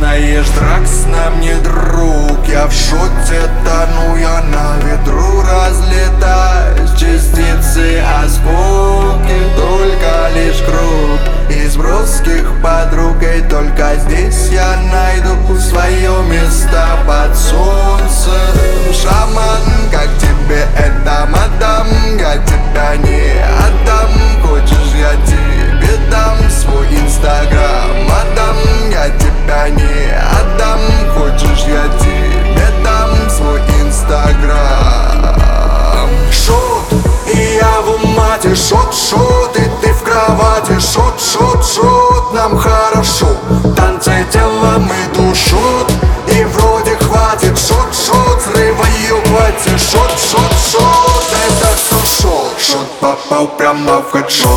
Знаешь, Дракс нам не друг. Я в шоте тону, я на ветру разлетаюсь. Частицы, осколки, только лишь круг из броских подруг. И только здесь я найду свое место под солнцем. Шаман, как тебе это, мадам? Я тебя не отдам. Хочешь, я тебе дам свой инстаграм, мадам? Я тебя не отдам. Хочешь, я тебе дам свой инстаграм. Шот, и я в умате. Шот, шот, и ты в кровати. Шот, шот, шот, нам хорошо. Танцы телом иду. Шот, и вроде хватит. Шот, шот, срыва ее хватит. Шот, шот, шот, это все шот. Шот попал прямо в хедшот.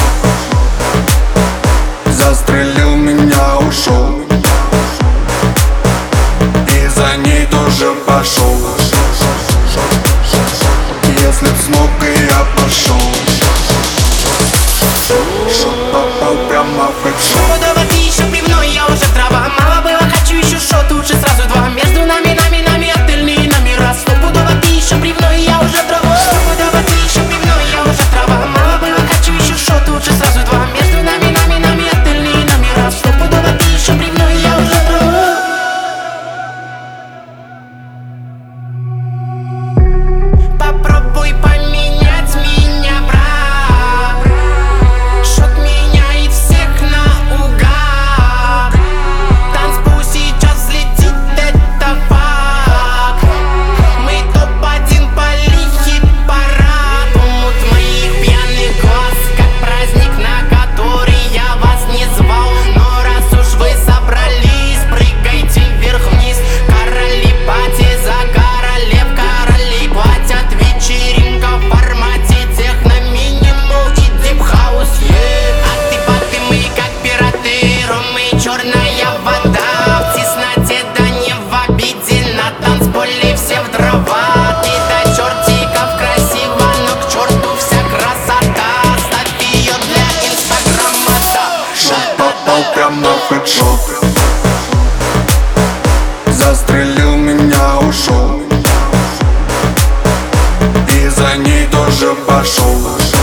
Застрелил меня, ушел. И за ней тоже пошел. Если б смог, и я пошел. Шот попал прямо в хедшот. Водова, ты еще пивной, я уже трава. Мало было, хочу еще шот, лучше сразу два. Между нами, отельные номера. Стопудово, ты еще пивной, я уже трава. Стопудово, ты еще пивной, я уже трава. Мало было, хочу еще шот, лучше сразу два. Между нами, отельные номера. Стопудово, ты еще пивной, я уже трава. Попробуй поменять меня, брат. Шот меняет всех наугад. Танцпол сейчас взлетит, это факт. Мы топ-1 по хит-параду. Мут моих пьяных глаз, как праздник, на который я вас не звал. Но раз уж вы собрались, прыгайте вверх-вниз. Короли пати за королев, короли платят. Вечеринка в формате техно-минимал и дип-хаус, а ты мы как пираты, ром и черная вода. В тесноте, да не в обиде, на танцполе все в дрова. Ты до чертиков красиво, но к черту вся красота. Ставь ее для инстаграма, да. Шот попал прямо в хедшот. Застрелил меня, ушел. И за ней тоже пошел.